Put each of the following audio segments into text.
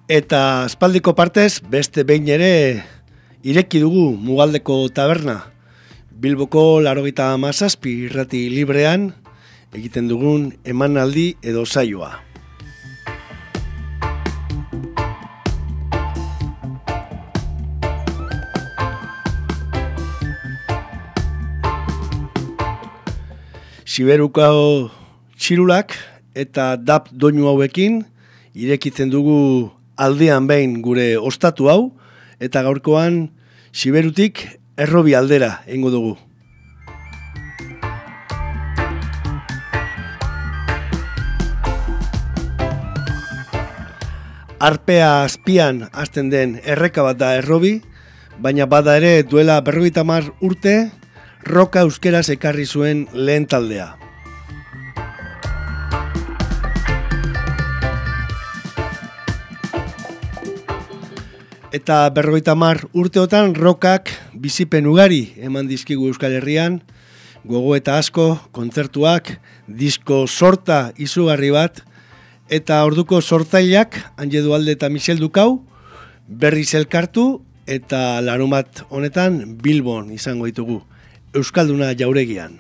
Eta aspaldiko partez, beste behin ere ireki dugu Mugaldeko taberna. Bilboko 97 irrati librean egiten dugun emanaldi edo saioa. Siberuko txirulak eta dap doinu hauekin irekitzen dugu aldean behin gure ostatu hau, eta gaurkoan Siberutik Errobi aldera eingo dugu. Arpea azpian hasten den erreka bat da Errobi, baina bada ere duela 50 urte roka euskeraz ekarri zuen lehen taldea. Eta 50 urteotan rokak bizipen ugari eman dizkigu Euskal Herrian, gogo eta asko, kontzertuak, disko sorta izugarri bat, eta orduko sortzaileak, Anje Dualde eta Michel Dukau, berriz elkartu eta larumat honetan Bilbon izango ditugu, Euskalduna jauregian.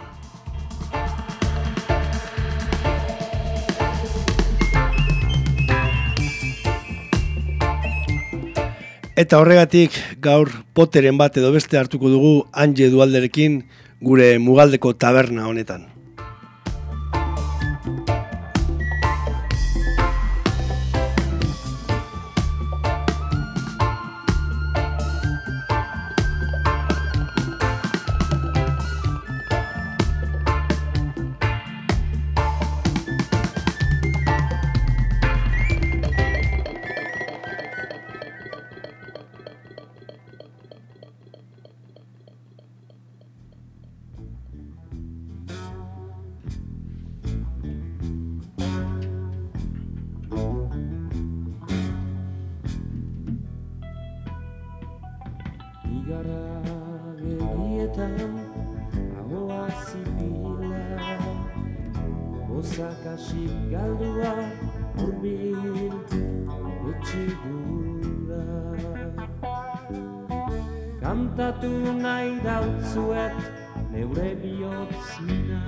Eta horregatik gaur poteren bat edo beste hartuko dugu Anje Dualderekin gure Mugaldeko taberna honetan. Kantatu nahi dautzuet neure bihotzina,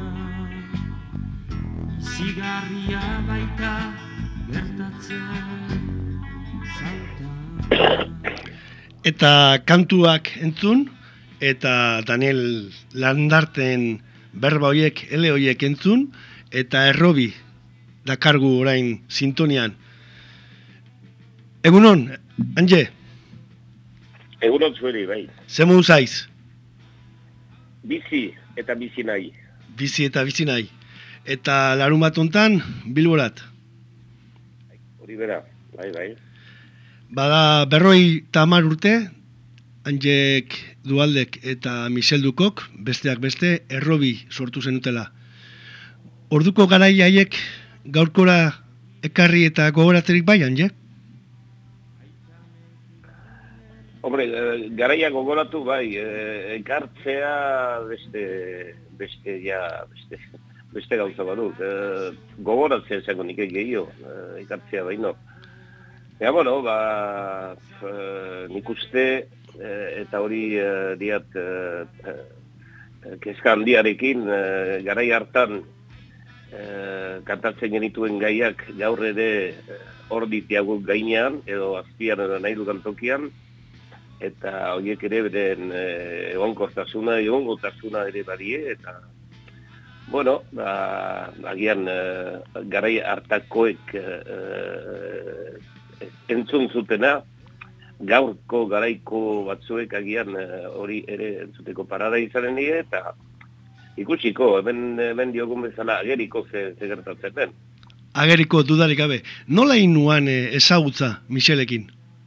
zigarria baita gertatzen zauta. Eta kantuak entzun, eta Daniel Landarten berba hoiek, ele hoiek entzun, eta Errobi dakargu orain sintonian. Egunon, Anje? Egunon zueri, bai. Zemu zaiz? Bizi eta bizi nahi. Bizi eta bizi nahi. Eta larun bat hontan, Bilborat? Hori bera, bai. Bada 50 urte, Anjek Dualdek eta Michel Dukok, besteak beste, Errobi sortu zenutela. Orduko garai haiek gaurkora ekarri eta gogoratzerik bai, Anje? Hombre, garaia gogoratu bai, ekartzea beste gauza badut. Gogoratzea izango nik gehiago, ekartzea baino. Ea, bueno, nik uste, eta hori diat kezka handiarekin, garai hartan kantatzen genituen gaiak gaur ere hor ditiagut gainean, edo azpian edo nahi dudan tokian, eta horiek ere beren egonkortasuna ere badie, eta bueno, agian garai hartakoek entzun zutena, gaurko garaiko batzuek agian hori ere entzuteko parada izanen die, eta ikusiko, hemen diogun bezala ageriko ze gertatzen den. Ageriko dudarik gabe. Nola inuan ezagutza Michelekin?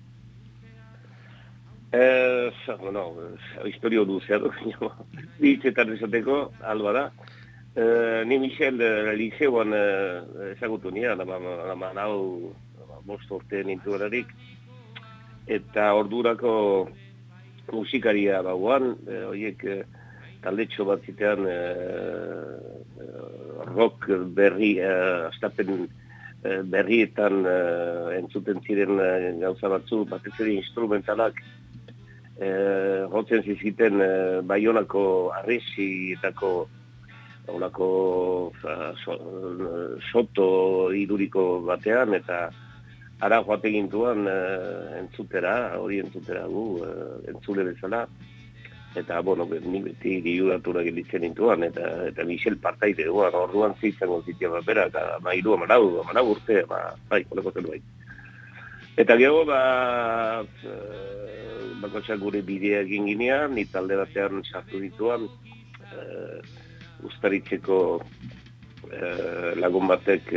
Bueno, historio luzea du, ditzetan esateko, alba da. Ni Michel Liceoan ezagutu nian, hau 5 urte nintuelarik, eta ordurako musikaria bauan, horiek taldetxo bat zitean rock berri, astapen berrietan entzuten ziren gauza batzu, batez ere instrumentalak, jotzen zizkiten Baionako harresietako olako soto iduriko batean, eta ara joate gintuan hori entzutera gu, entzule bezala. Eta, bueno, nik beti diudatura gelitzen nintuan, eta Michel partaide duan, orduan zizango zitia bapera, eta mairu amanau urte, bai, oleko zen bai. Eta gero, bakotxak gure bidea egin ginean, ni talde batean sartu dituan, Uztaritzeko lagun batek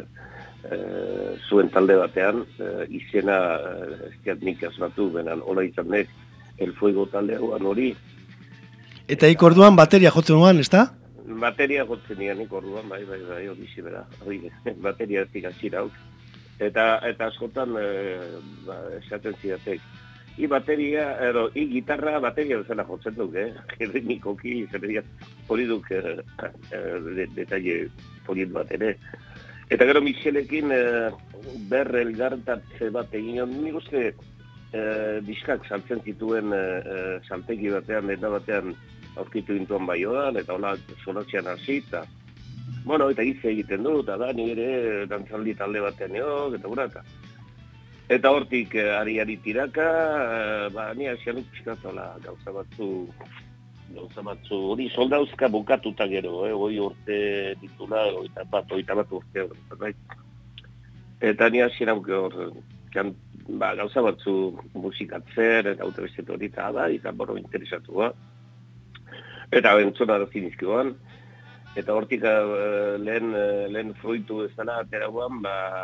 zuen talde batean, izena, ez nik asmatu, benan, hola izan nek, El Fuego taldean hori. Eta ik orduan bateria jotzen nuan, ezta? Bateria jotzen nian ik orduan, bai, hori zibera. Bateria ez ikasira hauk. Eta askotan, esaten zidatek. Gitarra bateria bezala jotzen duk, Ritmikoki, hori duk detalle polit bat ere. Eta gero Michelekin elgartatze bat egin, nik uste, diskak saltzen zituen saltegi batean, eta batean aurkitu gintuan Baionan, eta hola solatzean hasi, eta eta hitz egiten du, eta da, nire dantzaldi talde batean eta gura, eta hortik ari tiraka, ni asianuk pixkatola gauza batzu, hori soldauzka bukatuta gero, hori urte ditula, oita bat urte, eta ni asianuk hor, gauza batzu musikatzer, eta autobestetu hori eta boro interesatu ba. Eta entzuna da zinizkioan, eta hortik lehen fruitu ezana ateragoan,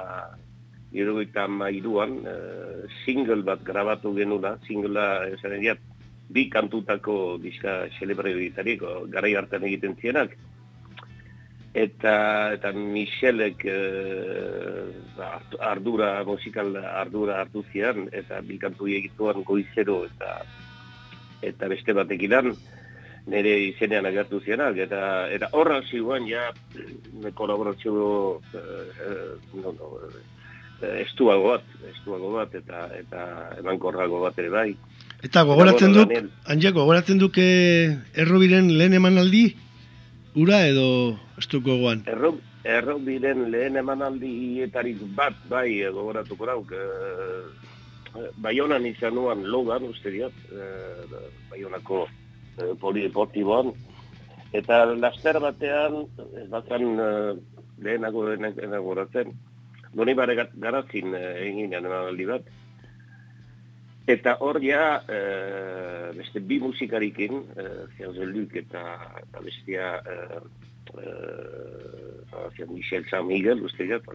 73an, single bat grabatu genula, singlea esan ediat, 2 kantutako diska celebrioitariko, garai hartan egiten zienak, eta Michelek musikal ardura hartu zian, eta 2 kantu egituan Goizero eta beste batekidan, nire izenean agertu zianak, eta horra ziguan ja kolaborazio estuago bat, eta emankorrago bat ere bai. Eta gogoratzen duk Errobiren lehen emanaldi? Ura edo ez duk gogoan? Errobiren lehen emanaldietarik bat, bai, gogoratuko dauk. Baionan izan nuan logan, uste diat, Baionako polideportiboan, eta laster batean, ez batzan lehenago goratzen, doni bare garazin eginean emanaldi bat, eta hor ja, beste 2 musikarikin, Zeluk eta bestia Michel San Miguel, uste diat,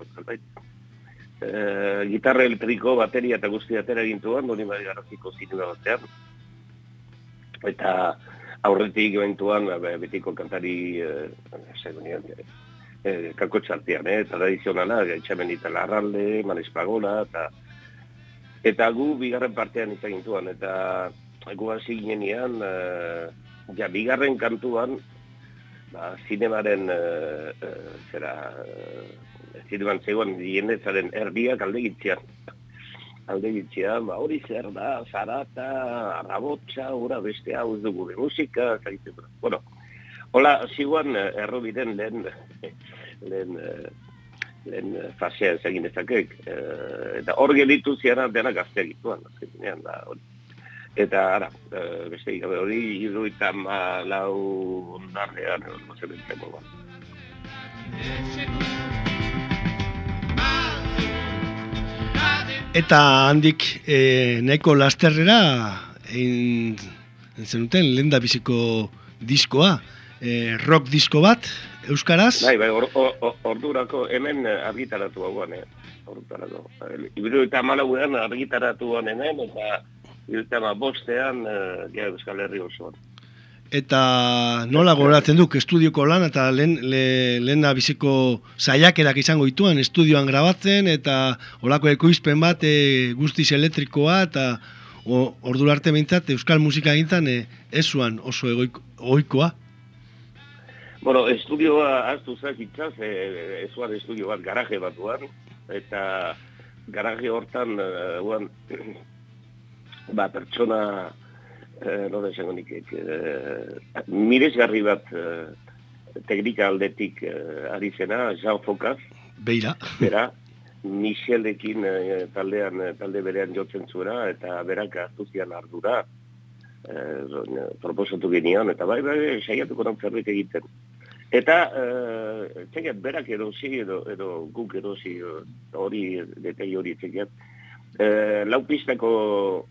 gitarra elektriko, bateria eta guzti atera egintuan, doni bare garaziko zinema batean, eta aurretik eventuan betiko kantari kakotxartean, tradizionala, Gaitxamenita Larralde, Manes Pagola, eta gu bigarren partean izan gintuan, eta gu hasi ginean, bigarren kantuan, zinemaren, zineman zegoen dienetzaren erdiak aldegitzean, hori zer da, zarata, arrabotxa, ura beste hau ez dugu musika, zaitzen. Bueno, hola, ziguan Errobiren lehen fasea ezagin ezakek, eta hor gelitu ziaran denak gazteak ituan, eta ara, beste gabe hori, 74 ondarrean, gozementzen moduan. Eta handik nahiko lasterrera egin zenuten lehen da biziko diskoa, rock disko bat, euskaraz? Bai, ordurako hemen argitaratu hauan, ordurako. 74an argitaratu hemen, eta 75ean Euskal Herri osoan. Eta nola gogoratzen duk estudioko lan, eta lehen biziko saiakerak izango dituan, estudioan grabatzen, eta olako ekoizpen bat guztiz elektrikoa, eta ordura arte behintzat euskal musika egintzen ez zuan oso ohikoa. Bueno, estudioa hartu zakitzaz, ez zuan estudio bat garaje batuan, eta garaje hortan, pertsona, nola esango nik, miresgarri bat teknika aldetik ari zena, Jean Focaz. Beira. Bera, Michelekin talde berean jotzen zuera, eta berak hartu zian ardura, proposatu genian, eta bai, saiatuko nauk zerbait egiten. Eta, txekiat, berak erosi, edo guk erosi, hori, detei hori txekiat, lau pistako,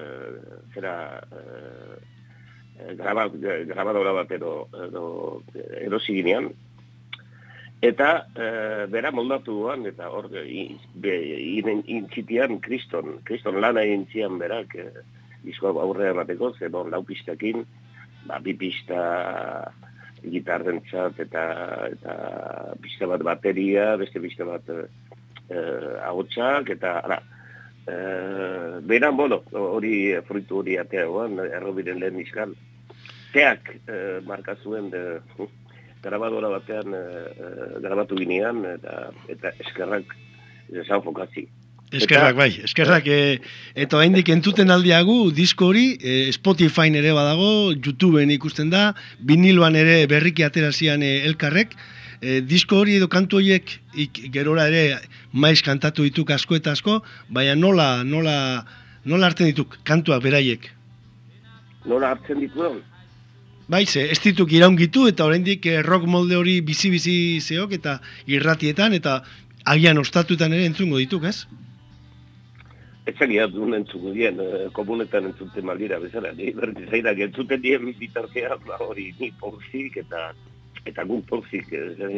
grabadora bat edo erosi ginean, eta bera moldatu duan, eta hor, intzitian kriston lana intzian berak, diskoa aurrea emateko, zen lau pistakin, bi pista gitarrentzat eta pista bat bateria, beste pista bat ahotsak, eta ara, beran, hori fruitu hori ateagoan, errobiren lehen diskal, teak markazuen grabadora batean grabatu ginean, eta eskerrak Jean Focazzi. Eskerrak, bai, eskerrak, eta oraindik entzuten aldiagu, disko hori, Spotify ere badago, YouTubeen ikusten da, viniloan ere berriki aterazian elkarrek, disko hori edo kantu horiek gerora ere maiz kantatu dituk asko eta asko, baina nola hartzen dituk kantuak beraiek? Nola hartzen dituen? Bai, ez dituk iraungitu eta oraindik rock molde hori bizi-bizi zeok eta irratietan eta agian ostatuetan ere entzungo dituk, ez? Etxagia duen entzungo dien, komunetan entzuten maldira bezala, berdin zainak entzuten dien bitartean, hori ni porzik eta gu porzik,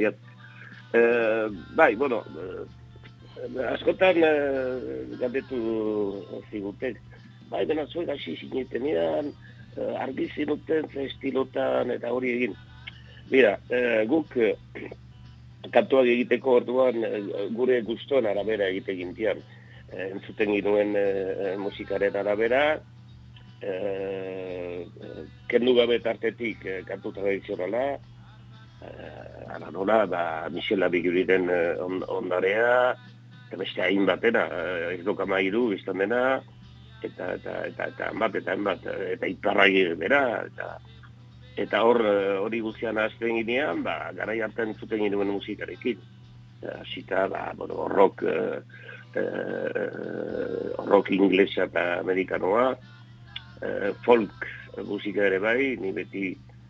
bai, askotan galdetu zigutek, bai, dena zuek hasi zinetenean, argi zinuten, estilotan, eta hori egin. Mira, guk kantuak egiteko orduan gure gustoen arabera egiten gintian. Entzuten ginuen musikaren arabera, kendu gabe tartetik kantu tradizionala, ara nola, Michel Abiguriren ondarea, eta beste hain batena, ez dokama iru biztan dena, eta enbat, eta iparragi bera, eta hori guztian azten ginean, garai hartan entzuten ginuen musikarekin. Zita, rock inglesa eta amerikanoa, folk musika ere bai, ni beti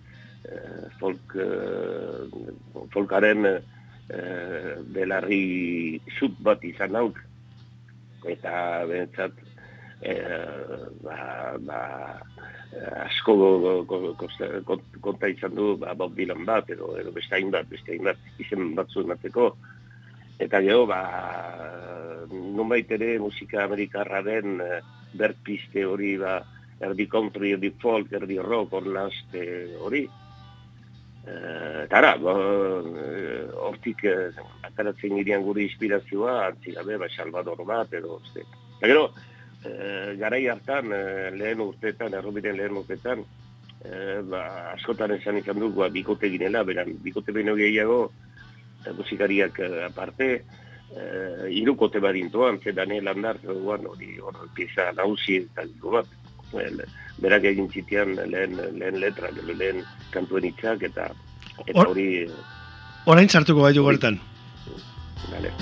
folkaren belarri zut bat izan nauk, eta benetzat asko konta izan du Bob Dylan bat, edo beste hainbat, izen batzu emateko. Eta gero, nonbait ere musika amerikarraren berpiste hori, erdi country, erdi folk, erdi rock, orlazte hori. Eta ara, hortik ataratzen girean gure inspirazioa, antzigabe, Salvador bat, edo, eta gero, garai hartan, lehen urteetan, errobiren lehen urteetan, askotan esan izan dugu, bikote ginela, beran, bikote beno gehiago, musikariak aparte, irukote badintoan, Daniel Landart, hori pieza nauzi eta bat, berak egin zitean lehen letra, lehen kantuen hitzak, eta hori... Orain sartuko gaitu gortan. Vale.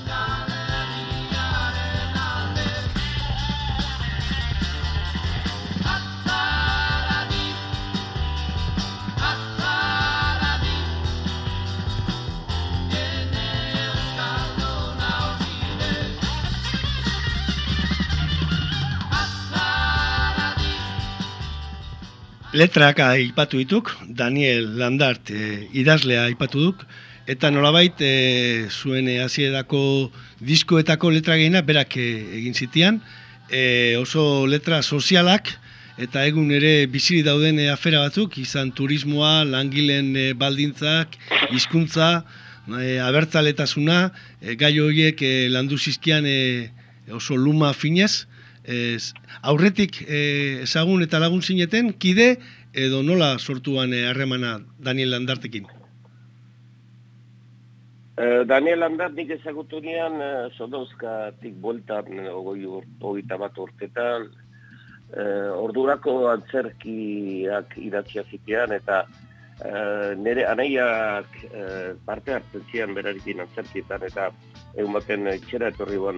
Letrak aipatu dituk, Daniel Landart idazlea aipatu duk, eta nolabait zuen hasierako diskoetako letra gehiena berak egin zitian, oso letra sozialak, eta egun ere biziri dauden afera batzuk, izan turismoa, langileen baldintzak, hizkuntza, abertzaletasuna, gai horiek landu zizkian oso luma finez, aurretik ezagun eta lagun zineten, kide edo nola sortuan harremana Daniel Landartekin? Daniel Andar nik ezagutu nian Sodozkatik bueltan 21 urtetan, ordurako antzerkiak idatzia zitean, eta nire anaiak parte hartzen zian berarekin antzerkietan, eta egun baten etxera etorri guan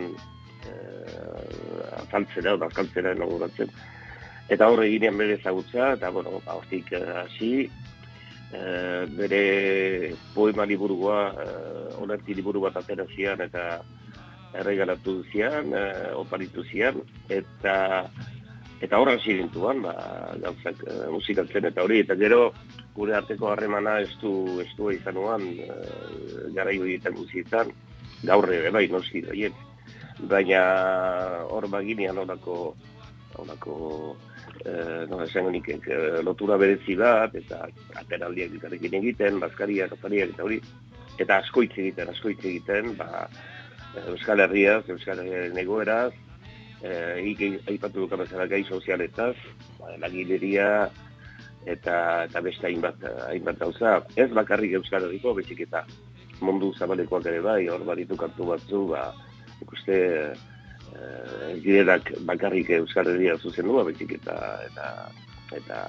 afaltzera inauguratzen. Eta horre ginean bere ezagutza, eta bueno, hortik hasi, bere poema liburua, olerki liburu bat atera zian, eta erregalatu zian, oparitu zian, eta horra hasi gintuan, gauzak musikatzen eta hori, eta gero gure arteko harremana estu izan nuan, garai horietan guzietan, gaur ere bai noski doien. Baina hor baginean honako esango nikek lotura berezi bat, eta ateraldiak ikarekin egiten, bazkariak, opariak eta hori, eta asko hitz egiten, Euskal Herriaz, Euskal Herriaren egoeraz, aipatu dukan bezala gai sozialetaz, lagileria eta beste hainbat gauza. Ez bakarrik Euskal Herriko, bezik eta mundu zabalekoak ere bai, hor baditu kantu batzu, ikuste ez direnak bakarrik Euskal Herria zuzendua, bezik eta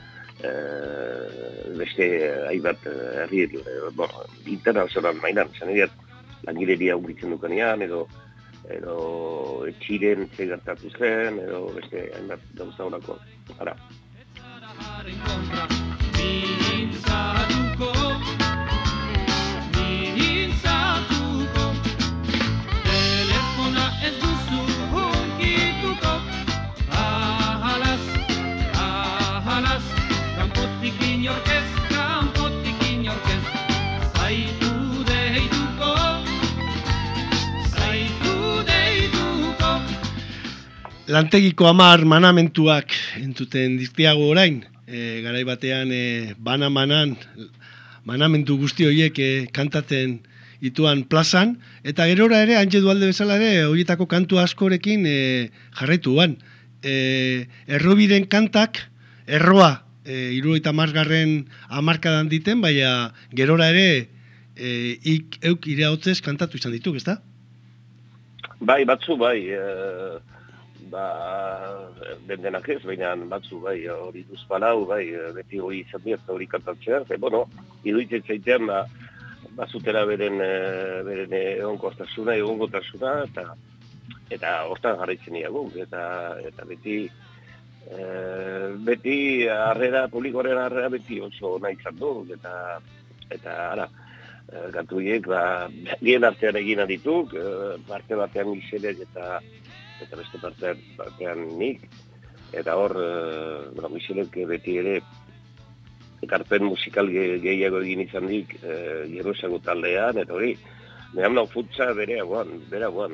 beste hainbat herri internazional mainan, zan egiat, langileria ungitzen dukanean, edo etxiren gertatu zen, edo beste hainbat gauza horako. Ara. Telefona ez duzu hunkituko, ahalaz, kanpotik inorkez, zaitu deituko. Lantegiko 10 manamentuak entzuten dizkiago orain, garai batean bana-manan manamentu guzti horiek kantatzen ituan plazan, eta gerora ere, Antje Dualde bezala ere, horietako kantu askorekin jarraituan. Errobiren kantak, erroa, 70. hamarkadan diten, baina gerora ere, euk iraotzez kantatu izan dituk, ezta? Bai, batzu bai, dendenak ez, baina batzu bai, hori duzpalau, bai, beti hori izan dira, hori kantatzea, iruditzen zaitean, bazutera beren egongotasuna, eta hortan jarraitzen iagun, eta beti harrera, publikoaren harrera beti oso nahi izan du, eta ara, kantuiek, bien artean egin adituk, parte batean Michelek eta beste partean nik, eta hor, Michelek beti ere ekarpen musikal gehiago egin izan dik, gero esago taldean, eta hori, nehan nau futsa bera guan,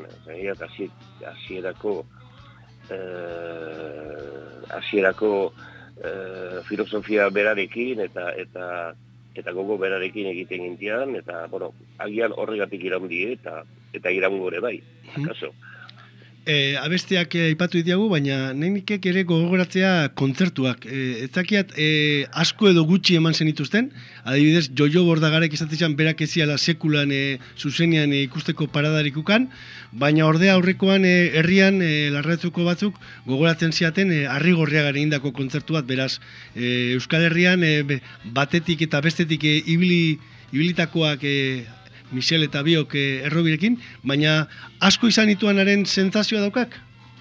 hasierako filosofia berarekin, eta gogo berarekin egiten gintian, eta, agian horregatik iraundi, eta iraungo ere bai, akaso. Abesteak aipatu diagu, baina nekik ere gogoratzea kontzertuak. Ez dakiat asko edo gutxi eman zenituzten, adibidez, Jojo Bordagarek izatean berak eziala sekulan zuzenean ikusteko paradarikukan, baina ordea aurrekoan herrian larratzuko batzuk gogoratzen ziaten Arrigorriagaren egindako kontzertu bat, beraz, Euskal Herrian batetik eta bestetik ibilitakoak Michel eta biok errobirekin, baina asko izan ituanaren sentsazioa daukak?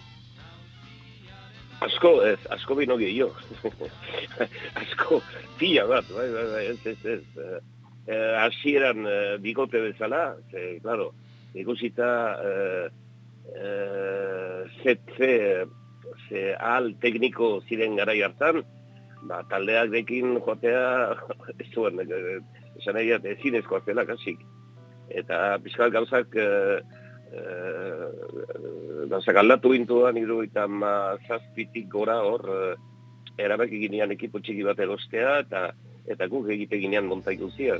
Asko bino gehiago. Asko pila bat, ez. Hasieran bigote bezala, claro, ikusita ze ahal tekniko ziren garai hartan, taldeak dekin joatea, ez zuen, esan egiat ezinezkoa zela, kasik. Eta pixkal gauzak aldatu gintuan, 77 gora hor, erabaki ginean ekipo txiki bat erostea, eta guk egite ginean montaik guzia.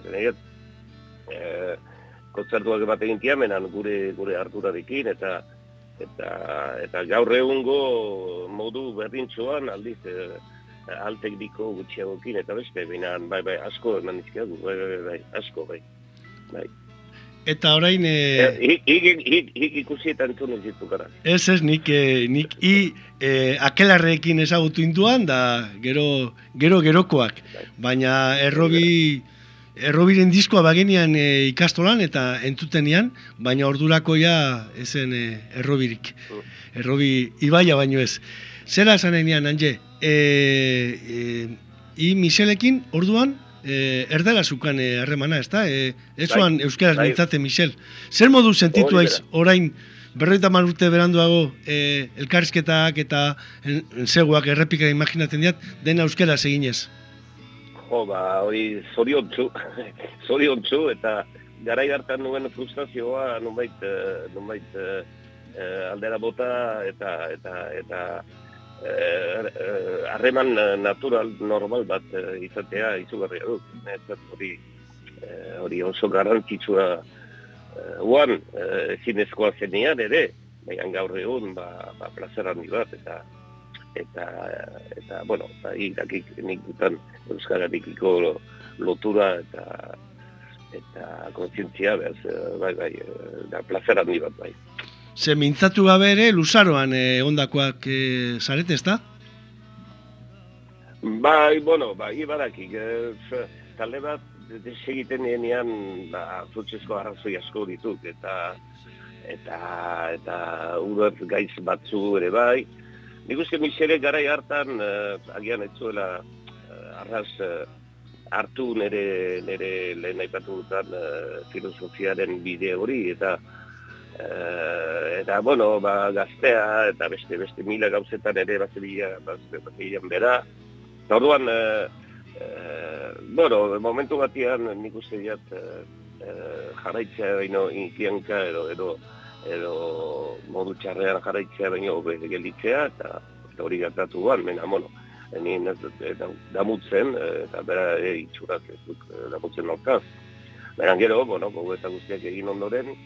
Kontzertuak bat egin tiamenan gure harturarekin, eta gaur egungo modu berdintzuan aldiz altekniko gutxiagokin, eta beste, bai, asko eman dizkiagu, bai, asko, bai. Eta orain... Hik ikusi eta entzun ez ditu gara. Ez, nik akelarrekin ezagutu induan, da gerokoak. Baina errobiren diskoa bagenean ikastolan eta entutenian, baina ordurako ja ezen errobirik. Errobi ibaia baino ez. Zera esan enean, Anje? Michelekin orduan erdela zukan harremana, ez da? Ez zuan euskaraz bintzate, Michel. Zer modu sentitu aiz orain 50 urte beranduago elkarrizketak eta enseguak errepika imaginatzen diat, dena euskaraz eginez? Jo, hori zoriontzu eta garai hartan nuen frustrazioa nunbait aldera bota eta harreman natural, normal bat izatea izugarria dut. Hori oso garrantzitsua uan ezinezkoa zenean ere, baina gaur egun plazer handi bat eta bueno, irakik nik dutan euskararekiko lotura eta kontzientzia behaz, da plazer handi bat bai. Ze mintzatu gabe ere, Luzaroan egondakoak zarete, ez da? Bai, barakik. Talde bat, desegiten nienean, zutzezko arrazoi asko dituk, eta udaz gaiz batzu ere bai. Nik uste Michele garai hartan, agian ez zuela arraz hartu nire lehen aipatu dutan filosofiaren bide hori, eta gaztea eta beste mila gauzetan ere bazebilan bera. Eta orduan, momentu batian nik uste diat jarraitzea baino inkianka edo modu txarrean jarraitzea baino gelditzea eta hori gertatu guan, nien damutzen, eta bera itxurak ez duk damutzen nortaz. Baina gero, gogo eta guztiak egin ondoren,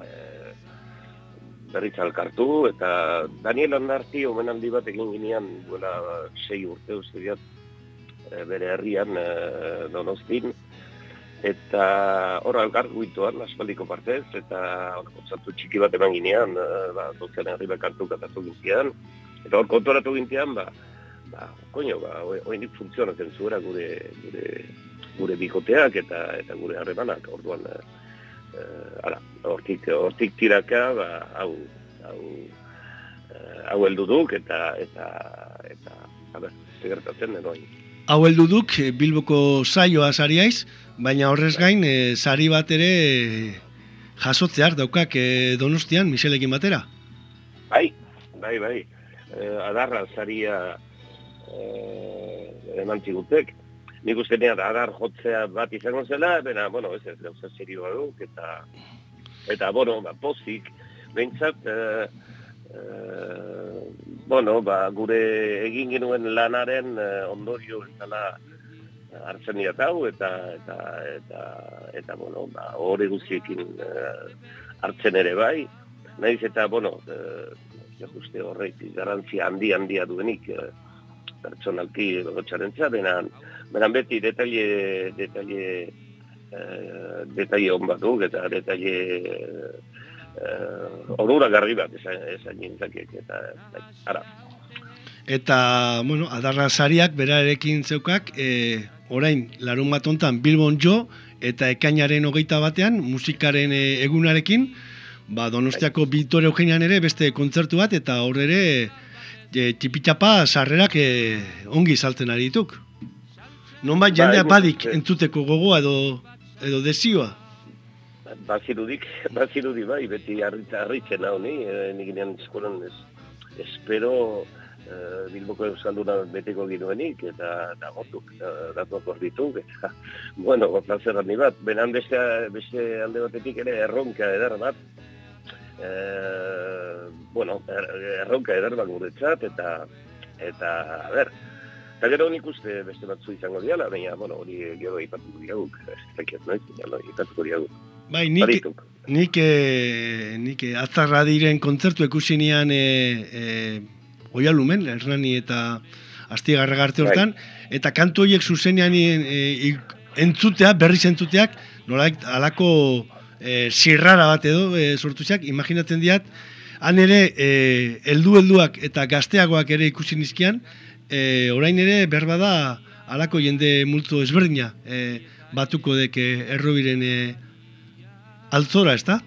berriz alkartu, eta Daniel Andarti omenaldi bat egin ginean duela 6 urte uste diat bere herrian Donostin, eta hor alkartu guituan, aspaldiko partez, eta kontzertu txiki bat eman ginean, dozean herri bakartu katatu gintian, eta hor kontoratu gintian, oindik funtzionatzen zuera gure bikoteak eta gure harremanak, orduan, hortik tiraka, hau helduduk eta segertatzen den oin. Hau helduduk Bilboko saioa sariaiz, baina horrez gain sari bat ere jasotzear daukak Donostian Michelekin batera? Bai. Adarra saria eman zigutek. Nik uste nean adar jotzea bat izango zela, baina, ez gauza serioa duk, eta pozik, behintzat, gure egin genuen lanaren ondorio ezala hartzen diatau, eta hori guztiekin hartzen ere bai, nahiz eta, uste horrek garantzia handia duenik, pertsonalki gotxarentzat, beran beti detalle hon bat duk, eta detalle onuragarri bat esan jintzakek, eta Eta, adarra sariak berarekin zeukak, orain larun bat hontan Bilbon jo, eta ekainaren 21 musikaren egunarekin, Donostiako Bitore Eugenian ere beste kontzertu bat, eta hor ere txipitxapa sarrerak ongi saltzen ari dituk. Nonbait jendea badik entzuteko gogoa edo desioa? Bazirudi bai, beti harritzen hau ni, nik ginean eskolan espero Bilboko Euskalduna beteko ginoenik, eta gotuk, datuak hor dituk, eta, plazer handi bat. Benan beste alde batetik ere erronka eder bat, erronka eder bat guretzat, eta gero nik uste beste batzu izango diala, baina, hori gero ipatuko diaguk, ez zakiat noiz, ipatuko diaguk. Bai, nik atzarra diren kontzertu ikusinean Oialumen, Hernani eta Astigarragarte hortan, eta kantu horiek zuzenean berriz entzuteak, nolait alako zirrara bat edo sortuzak, imaginatzen diat, han ere helduak eta gazteagoak ere ikusi nizkian, orain ere berbada halako jende multzo ezberdina batuko dek errobiren altzora, ezta?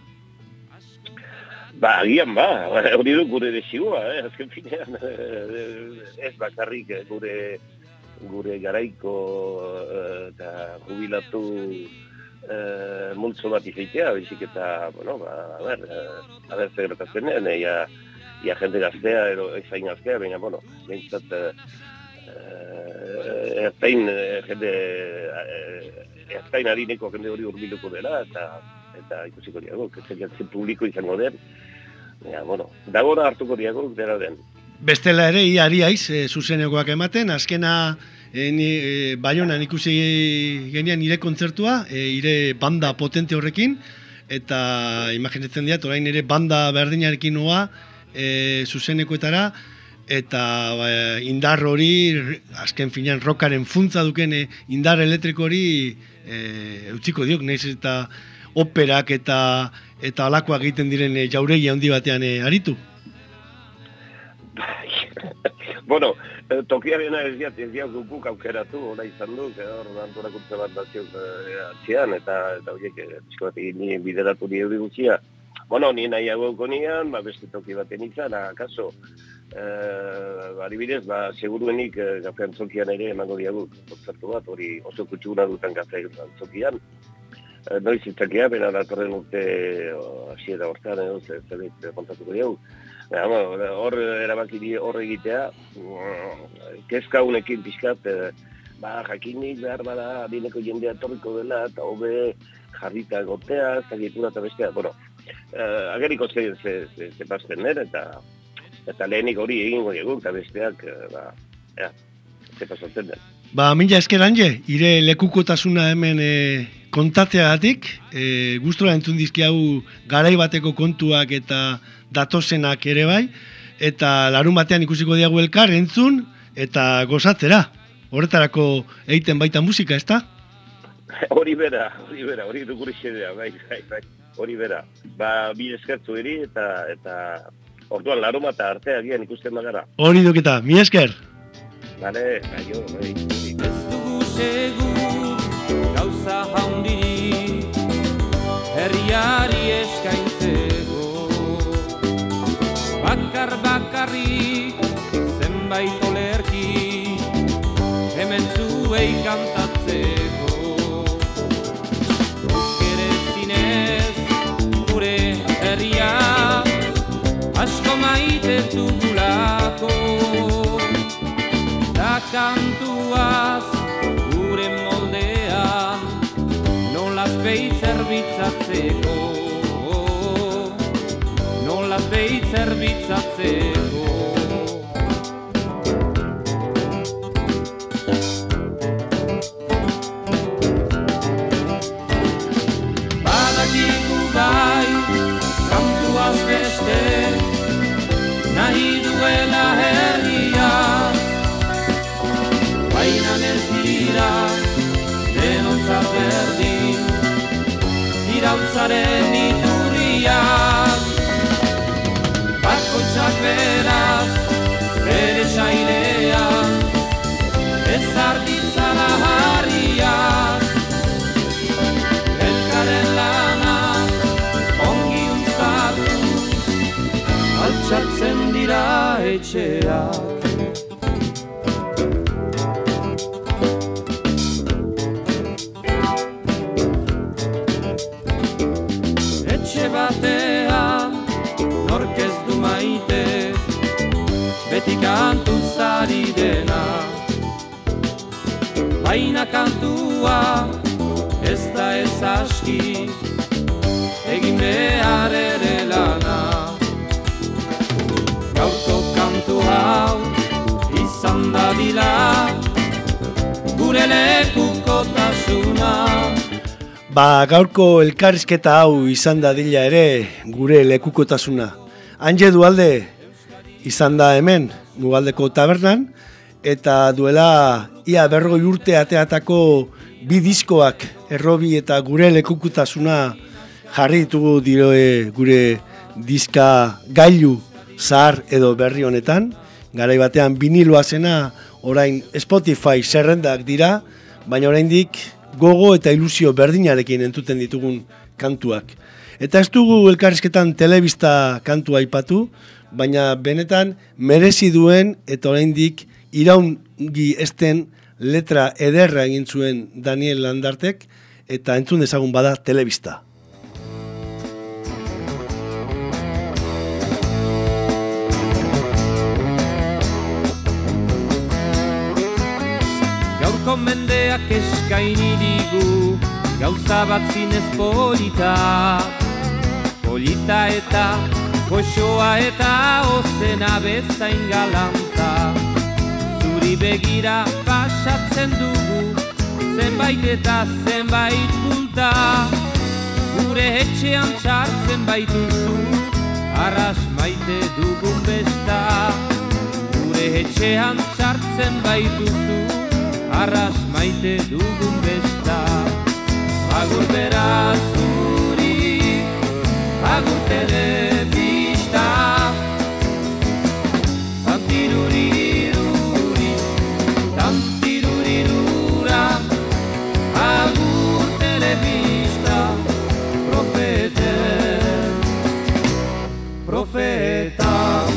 Agian hori du gure desigua, azken finean, ez bakarrik gure garaiko eta jubilatu multzo bat izaitea, baizik eta, a ber, zer gertatzen den, ia jende gaztea, ezain gaztea, baina, behintzat, ertain harineko jende hori urbiluko dela, eta ikusiko diago, zer publiko izango den, dagora hartuko diago, dela den. Bestela ere, iari aiz, zuzenekoak ematen, azkena Baionan ikusi genian nire kontzertua, nire banda potente horrekin, eta imaginatzen diat, orain ere banda berdinarekin noa zuzenekoetara, eta indar hori, azken finean rockaren funtza duken indar elektriko hori utziko diok, nahiz eta operak eta alakoak egiten diren jauregi handi batean aritu. Tokiarena ez diat guk aukeratu, hori izan du, hor antolakuntza bat batziok atzean, eta horiek pixko bat egin bideratu nire gutxia. Ni nahiagoko nian, beste toki baten izan, akaso, adibidez, seguruenik kafe antzokian ere emango diagu kontzertu bat, hori oso kutsuguna dutan kafe antzokian. Noiz itzakea, bena datorren urte hasiera hortan, zerbait kontatuko diagu. Hor erabaki hor egitea, kezka unekin pixkat, jakinik behar bada adineko jendea torriko dela, eta hobe jarrita gotea, zagietura eta bestea, ageriko ze pasten nire, eta lehenik hori egingo diegu, eta besteak, ze pasatzen den. Mila esker Anje, ire lekukotasuna hemen kontatzeagatik, gustora entzun dizki hau garai bateko kontuak eta datozenak ere bai, eta larun batean ikusiko diagu elkar entzun eta gozatzera. Horretarako egiten baita musika, ezta? Hori bera, hori dugure xedea, bai, hori bera. Bi eskertzu eri eta orduan larun bat artea gian ikusten bagara. Hori duketa, mi esker. Bale, aio, bai. Ez dugu segur gauza haundiri herriari eskaintzeko bakarrik zenbait olerki hemen zuei kantatzeko ere zinez gure herria asko maite dugulako da kantuaz gure moldean nolaz behi zerbitzatzeko nolaz behi zerbitzatzeko badakigu bai kantuaz beste nahi duela herria bainan ez dira denontzat berdin irautzaren iturriak bakoitzak beraz bere sailean ez arditzara harriak elkaren lanak ongi untzatuz altxatzen dira etxeak batean nork ez du maite beti kantuz ari dena baina kantua ez da ez aski egin behar ere lana gaurko kantu hau izan dadila gure lekukotasuna gaurko elkarrizketa hau izan dadila ere gure lekukotasuna. Anje Dualde izan da hemen, Mugaldeko tabernan, eta duela ia 40 urte ateatako bi diskoak errobi eta gure lekukotasuna jarri ditugu gure diska gailu zahar edo berri honetan, garai batean viniloa zena, orain Spotify zerrendak dira, baina oraindik gogo eta ilusio berdinarekin entzuten ditugun kantuak. Eta ez dugu elkarrizketan telebista kantua aipatu, baina benetan merezi duen eta oraindik iraungi esten letra ederra egin zuen Daniel Landartek, eta entzun dezagun bada telebista. Gaurko mendeak eskaini digu gauza bat zinez polita, polita eta goxoa eta ozena bezain galanta. Zuri begira pasatzen dugu zenbait eta zenbait bulta, gure etxean sartzen baituzu arras maite dugun besta. Gure etxean sartzen baituzu arras maite dugun besta. Agur beraz zuri, agur telebista, tantiruriruri, tantirurirura. Agur telebista, profeta, profeta.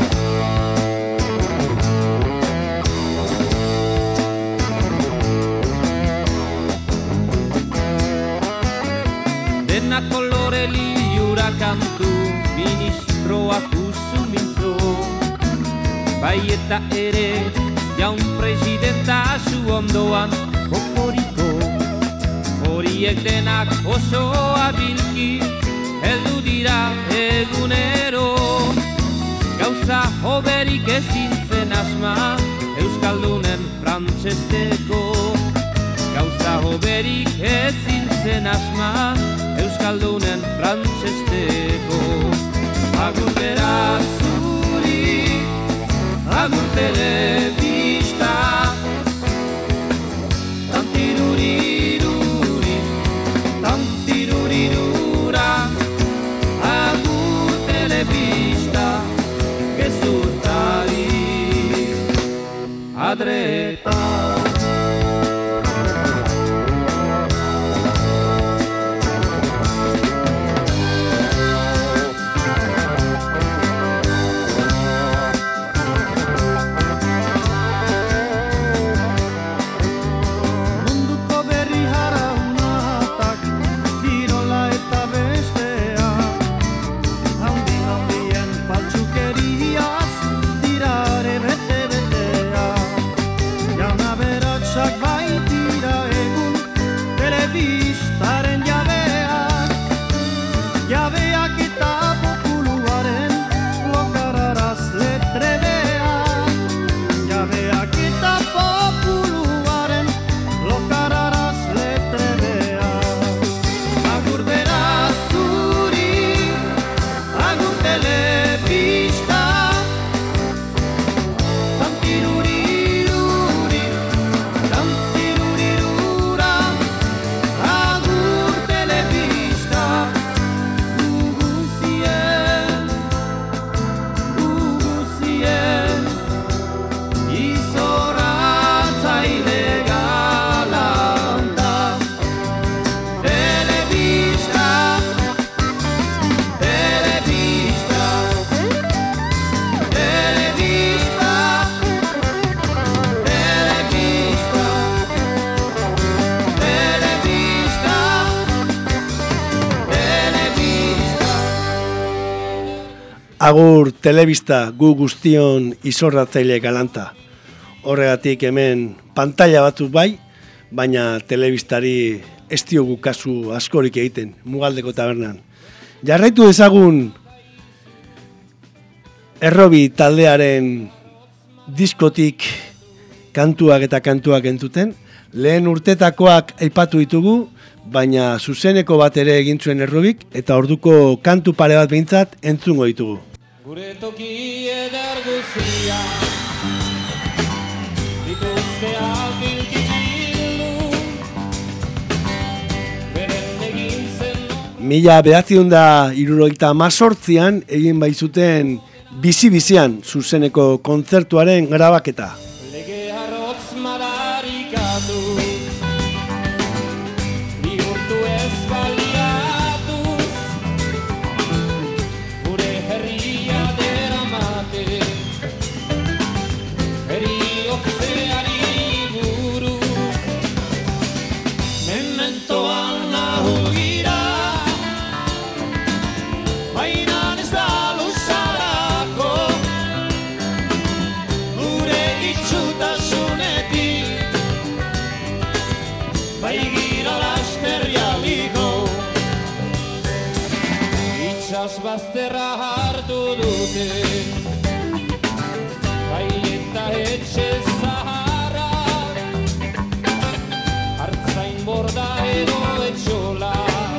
Dena kolore liura kantu, ministroak usu mintzo. Bai eta ere, jaun presidenta zu ondoan, kokoriko. Horiek denak oso abilki, heldu dira egunero. Gauza hoberik ezin zen asma, euskaldunen frantsesteko. Gauza hoberik ezin zen asma, euskaldunen frantsesteko. Agur beraz zuri, agur telebista, tantiruriruri, tantirurirura. Agur telebista, gezurtari adreta. Agur telebista gu guztion izorratzaile galanta. Horregatik hemen pantalla batzuk bai, baina telebistari ez diogu kasu askorik egiten, Mugaldeko tabernan. Jarraitu ezagun Errobi taldearen diskotik kantuak eta kantuak entzuten. Lehen urtetakoak aipatu ditugu, baina zuzeneko bat ere egin zuen Errobik, eta orduko kantu pare bat behintzat entzungo ditugu. Gure toki eder guzia, dituzte albilki bildu, beren egin zen 1978an egin baizuten bizi-bizian zuzeneko kontzertuaren grabaketa. Lege arrotz madarikatu, bihurtu ez baliatu, gure herria deramate, heriotzeari buru, mementoan nahul gira, bainan ez da luzarako, gure itxutasunetik, bai gira lasterrialiko, itxas bazterra hartu dute, bai eta etxe zaharra, hartzain borda edo etxola,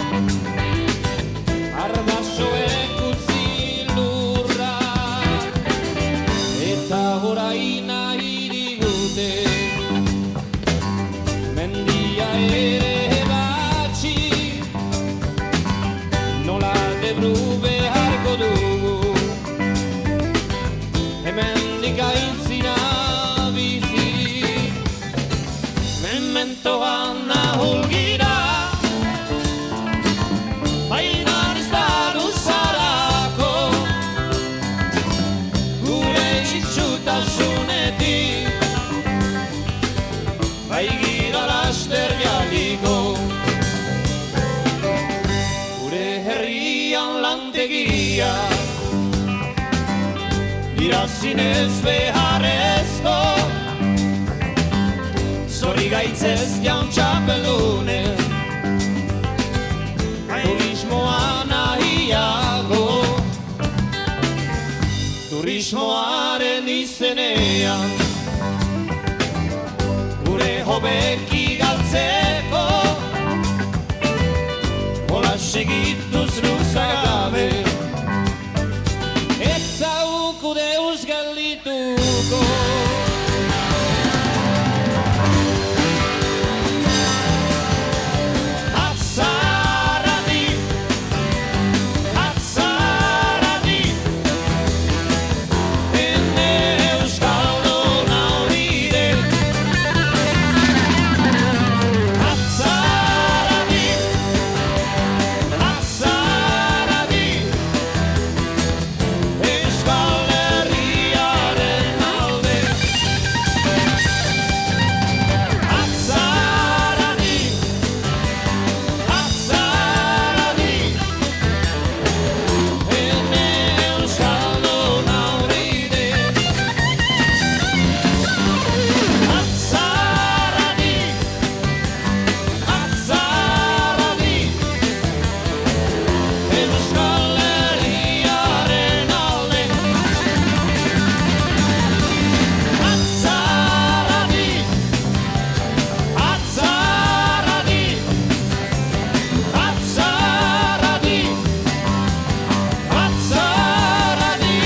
arbasoek utzi lurra, eta orain nahi digute, mendia ere batxi, nola debru beharko dugu, hemendik aintzina bizi, mementoan nahul gira, bainan ez da luzarako, gure itxutasunetik, bai gira lasterrialiko, gure herrian lantegia, irazinez beharrezko, zorri gaitzez jaun txapelune, turismoa nahiago, turismoaren izenean, gure hobeki galtzeko, hola segituz luzagabe, ez zauku deus geldituko. Atzarrati, atzarrati, ene euskaldun haurire. Atzarrati, atzarrati, Euskal Herriaren alde. Atzarrati, atzarrati, ene euskaldun haurire. Atzarrati, atzarrati, Euskal Herriaren alde. Atzarrati, atzarrati, atzarrati, atzarrati.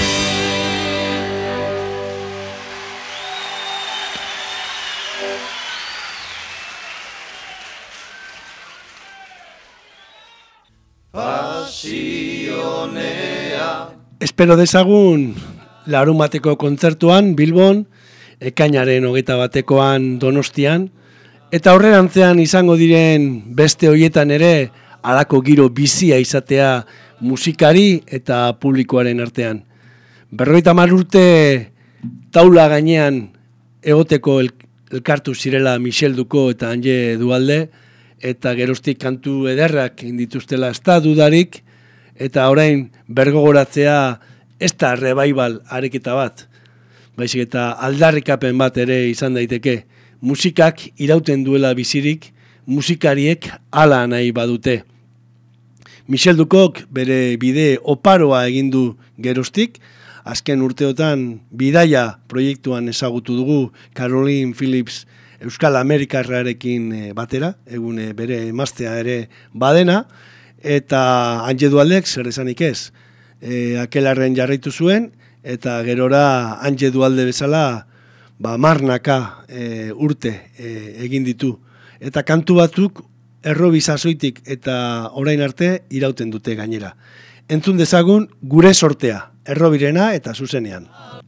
Espero dezagun larunbateko kontzertuan Bilbon, ekainaren 21 Donostian, eta aurrerantzean izango diren beste hoietan ere halako giro bizia izatea musikari eta publikoaren artean. 50 urte taula gainean egoteko elkartu zirela Michel Duko eta Anje Dualde, eta geroztik kantu ederrak indituztela ez da dudarik, eta orain bergogoratzea ez da revival areketa bat, baizik eta aldarrikapen bat ere izan daiteke. Musikak irauten duela bizirik, musikariek hala nahi badute. Michel Dukok bere bide oparoa egin du geroztik, azken urteotan bidaia proiektuan ezagutu dugu Caroline Phillips Euskal Amerikarrarekin batera, egun bere emaztea ere badena, eta Anje Dualdek zer esanik ez. Akelarren jarraitu zuen, eta gerora Anje Dualde bezala marnaka urte egin ditu. Eta kantu batzuk errobi sasoitik eta orain arte irauten dute gainera. Entzun dezagun gure sortea, errobirena eta zuzenean.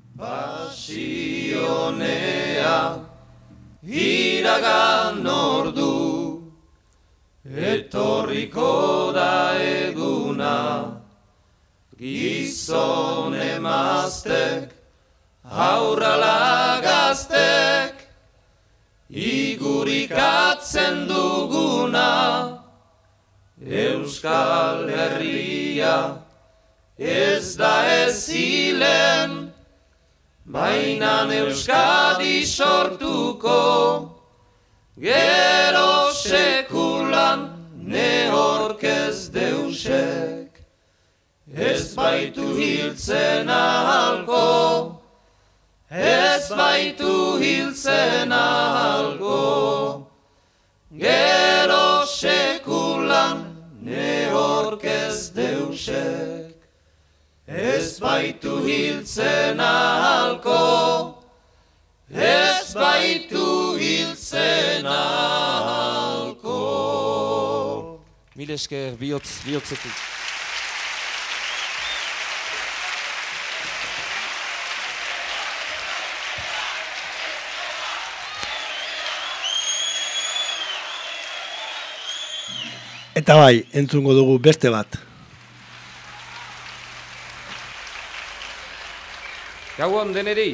Pasionea iragan ordu, etorriko da eguna, gizon emaztek, haurrala gaztek, igurikatzen duguna, Euskal Herria ez da ez hilen, bainan Euskadi sortuko, gero sekulan neork ez deusek, ez baitu hiltzen ahalko, ez baitu hiltzen ahalko, gero sekulan neork ez deusek, ez baitu hiltzen ahalko, ez baitu hiltzen ahalko. Mil esker bihotzetik. Eta bai, entzungo dugu beste bat. Gauan deneri.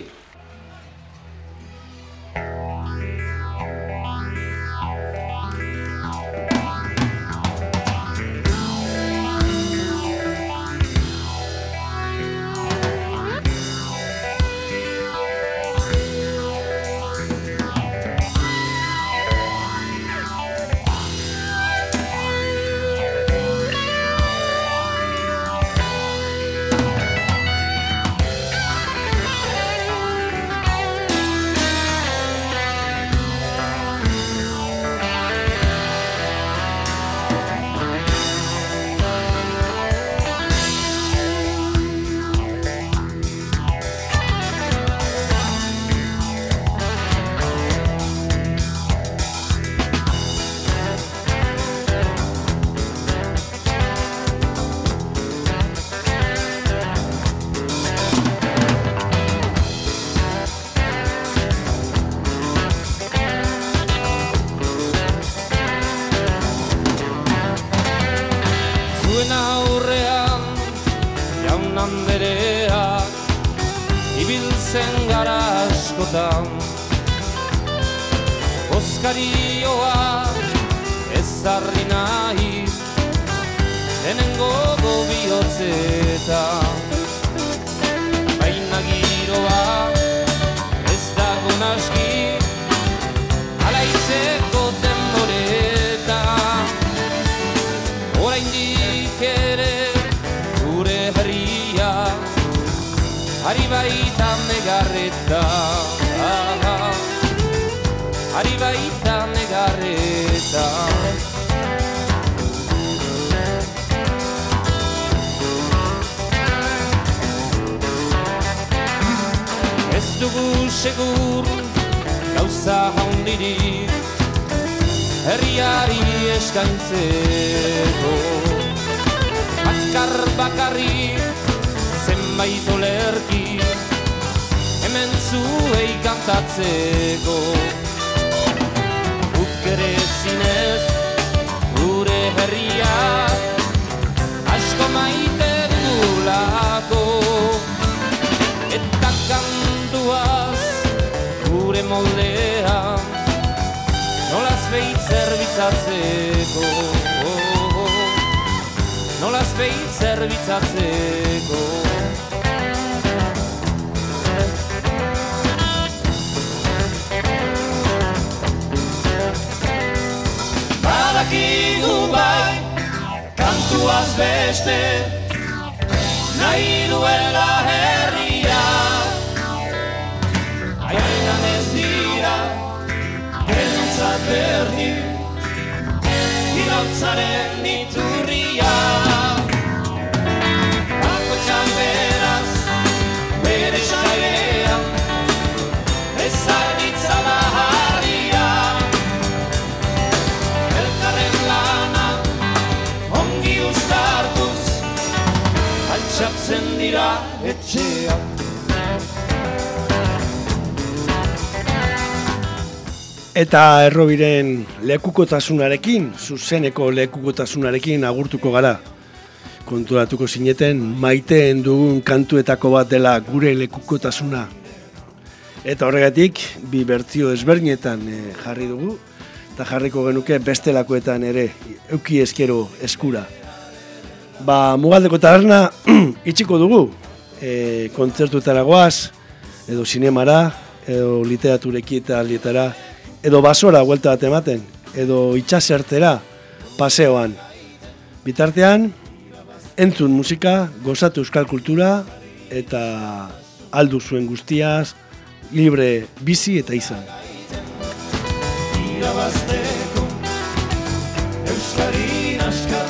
Oskarioa ezarri nahi denengo bihotzetan, baina giroa ez dago naski alaitzeko denboretan. Oraindik ere gure herria ari baita negarreta, ari baita negarreta. Ez dugu segur gauza handirik herriari eskaintzeko, bakarrik zenbait olerki hemen zuei kantatzeko. Ere zinez gure herria asko maite dugulako, eta kantuaz gure moldea nolaz behit zerbitzatzeko, nolaz behit zerbitzatzeko. Badakigu bai, kantuaz beste, nahi duela herria, aianan ez dira, denontzat berdin, iraultzaren iturria. Bakotxan beraz, bere saiean, ezar ditzala harria, elkarren galtzen dira etxeak. Eta errobiren lekukotasunarekin, zuzeneko lekukotasunarekin agurtuko gara. Konturatuko zineten maiteen dugun kantuetako bat dela gure lekukotasuna. Eta horregatik, bi bertsio ezberdinetan jarri dugu, eta jarriko genuke bestelakoetan ere, euki eskero eskura. Mugaldeko taberna itxiko dugu, kontzertuetara goaz, edo sinemara, edo literatureki eta aldietara, edo basora huelta bat ematen, edo itxasertera paseoan. Bitartean, entzun musika, gozatu euskal kultura, eta aldu zuen guztiaz, libre bizi eta izan. Irabazteko Euskari naskara